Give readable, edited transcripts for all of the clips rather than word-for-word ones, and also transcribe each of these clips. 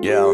Yeah.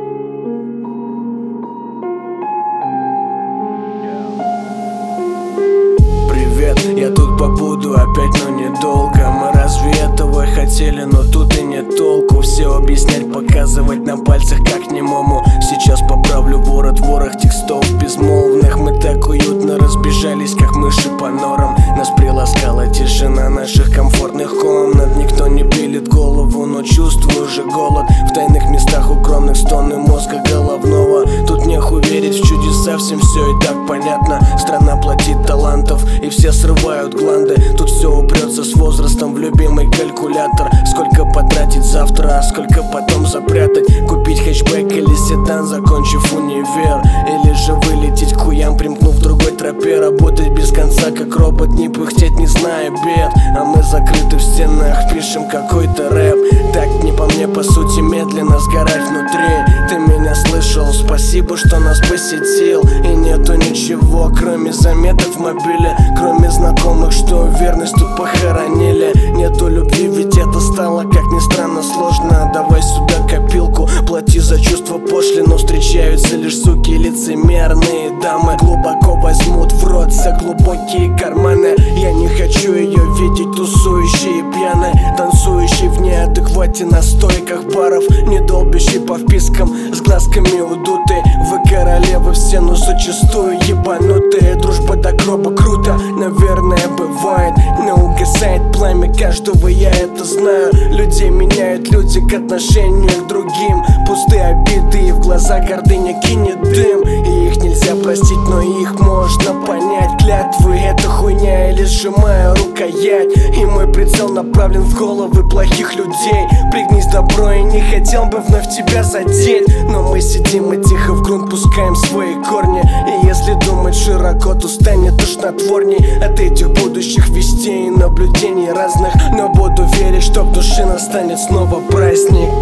Привет, я тут побуду опять, но недолго. Мы разве этого хотели, но тут и нет толку. Все объяснять, показывать на пальцах как немому. Сейчас поправлю ворох текстов безмолвных. Мы так уютно разбежались, как мыши по норам. Нас приласкала тишина наших комфортных комнат. Никто не пилит голову, но чувствую же голод. В тайных местах укромных стоны мозга головного. Тут нехуй верить в чудеса, всем все и так понятно. Страна платит талантов, и все срывают гланды. Тут все упрется с возрастом в любимый калькулятор. Сколько потратить завтра, а сколько потом запрятать. Купить хэтчбэк или седан, закончив универ. Или же вылететь к хуям, примкнув в другой тропе. Работать без конца, как робот, не пыхтеть, не зная бед. А мы закрыты в стенах, пишем какой-то рэп. Так не по мне, по сути, медленно сгорать внутри. Ты меня слышал, спасибо, что нас посетил. И нету ничего, кроме заметок в мобиле. Кроме знакомых, что верность тут похоронили. Нету любви, ведь это стало, как ни странно, сложно. Давай сюда копилку, плати за чувство пошлину. Встречаются лишь суки лицемерные дамы. Глубоко возьмут в рот все глубокие карманы. Я не хочу ее видеть тусующей и пьяной, танцующей в неадеквате на стойках баров, не долбящей по впискам, с глазками удутой. Вы королевы все, но зачастую ебанутые. Дружба до гроба круто, наверное, бывает. Не угасает пламя каждого, я это знаю. Людей меняют люди к отношению к другим. Пустые обиды, и в глаза гордыня кинет дым. И их нельзя простить, но их можно понять. Клятвы — это хуйня, или сжимаю рукоять. И мой прицел направлен в головы плохих людей. Пригнись, добро, и не хотел бы вновь тебя задеть. Но мы сидим и тихо в грунт пускаем свои корни. И если думать широко, то станет тошнотворней от этих будущих вестей и наблюдений разных. Но буду верить, что в душе настанет снова праздник.